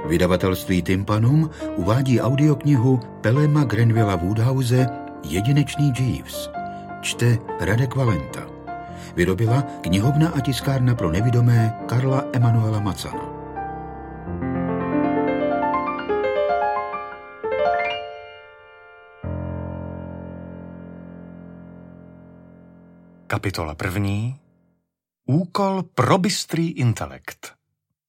Vydavatelství Tympanum uvádí audioknihu Pelema Grenvilla Woodhouse Jedinečný Jeeves. Čte Radek Valenta. Vyrobila knihovna a tiskárna pro nevidomé Karla Emanuela Macana. Kapitola 1. Úkol pro bystrý intelekt.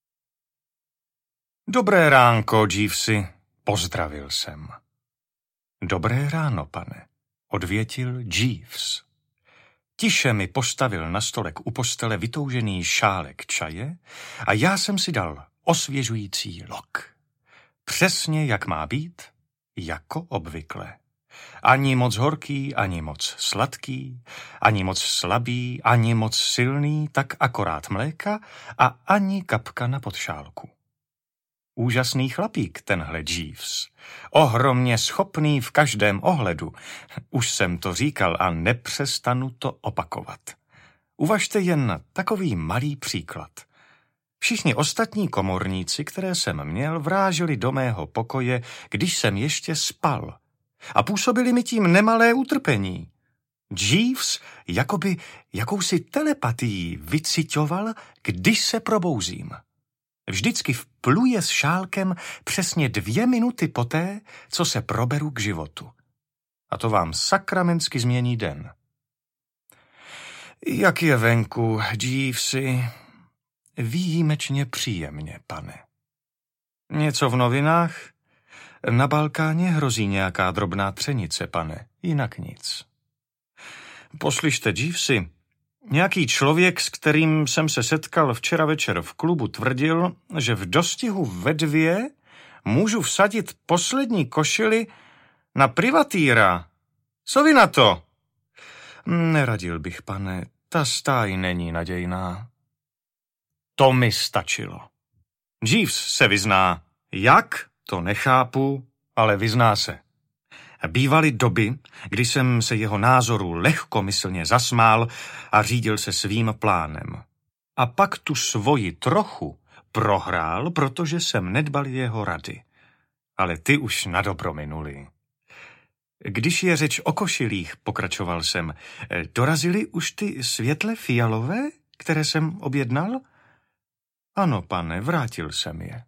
Dobré ránko, Jeevesi, pozdravil jsem. Dobré ráno, pane, odvětil Jeeves. Tiše mi postavil na stolek u postele vytoužený šálek čaje a já jsem si dal osvěžující lok. Přesně jak má být, jako obvykle. Ani moc horký, ani moc sladký, ani moc slabý, ani moc silný, tak akorát mléka a ani kapka na podšálku. Úžasný chlapík tenhle Jeeves. Ohromně schopný v každém ohledu. Už jsem to říkal a nepřestanu to opakovat. Uvažte jen na takový malý příklad. Všichni ostatní komorníci, které jsem měl, vráželi do mého pokoje, když jsem ještě spal. A působili mi tím nemalé utrpení. Jeeves jakoby jakousi telepatii vyciťoval, když se probouzím. Vždycky vpluje s šálkem přesně 2 minuty poté, co se proberu k životu. A to vám sakramensky změní den. Jak je venku, Jeevesi? Výjimečně příjemně, pane. Něco v novinách? Na Balkáně hrozí nějaká drobná třenice, pane, jinak nic. Poslyšte, Jeevesi, nějaký člověk, s kterým jsem se setkal včera večer v klubu, tvrdil, že v dostihu ve 2 můžu vsadit poslední košili na privatýra. Co vy na to? Neradil bych, pane, ta stáj není nadějná. To mi stačilo. Jeeves se vyzná. Jak? To nechápu, ale vyzná se. Bývaly doby, kdy jsem se jeho názoru lehkomyslně zasmál a řídil se svým plánem. A pak tu svoji trochu prohrál, protože jsem nedbal jeho rady. Ale ty už nadobro minuli. Když je řeč o košilích, pokračoval jsem, dorazily už ty světle fialové, které jsem objednal? Ano, pane, vrátil jsem je.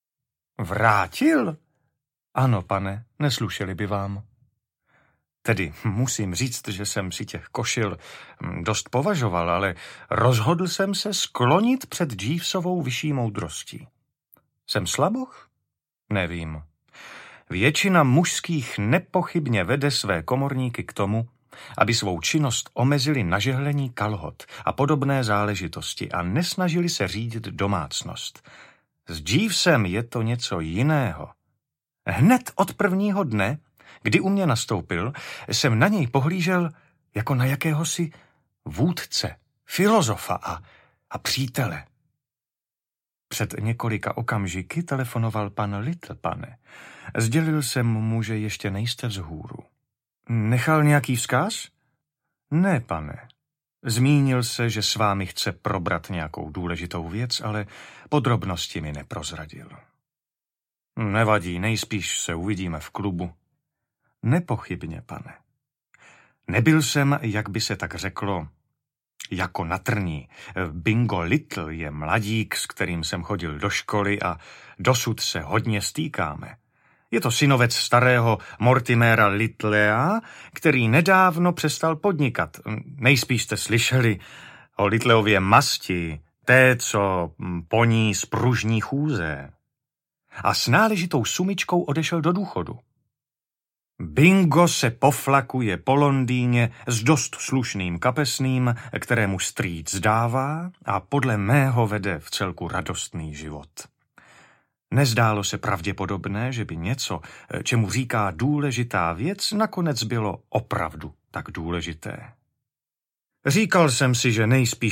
Vrátil? Ano, pane, neslušeli by vám. Tedy musím říct, že jsem si těch košil dost považoval, ale rozhodl jsem se sklonit před Jeevesovou vyšší moudrostí. Jsem slaboch? Nevím. Většina mužských nepochybně vede své komorníky k tomu, aby svou činnost omezili na žehlení kalhot a podobné záležitosti a nesnažili se řídit domácnost. S Jeevesem je to něco jiného. Hned od prvního dne, kdy u mě nastoupil, jsem na něj pohlížel jako na jakéhosi vůdce, filozofa a přítele. Před několika okamžiky telefonoval pan Little, pane. Sdělil jsem mu, že ještě nejste vzhůru. Nechal nějaký vzkaz? Ne, pane. Zmínil se, že s vámi chce probrat nějakou důležitou věc, ale podrobnosti mi neprozradil. Nevadí, nejspíš se uvidíme v klubu. Nepochybně, pane. Nebyl jsem, jak by se tak řeklo, jako na trní. Bingo Little je mladík, s kterým jsem chodil do školy a dosud se hodně stýkáme. Je to synovec starého Mortimera Littlea, který nedávno přestal podnikat. Nejspíš jste slyšeli o Littleově masti, té, co poní z pružní chůze. A s náležitou sumičkou odešel do důchodu. Bingo se poflakuje po Londýně s dost slušným kapesným, kterému strýc dává a podle mého vede v celku radostný život. Nezdálo se pravděpodobné, že by něco, čemu říká důležitá věc, nakonec bylo opravdu tak důležité. Říkal jsem si, že nejspíš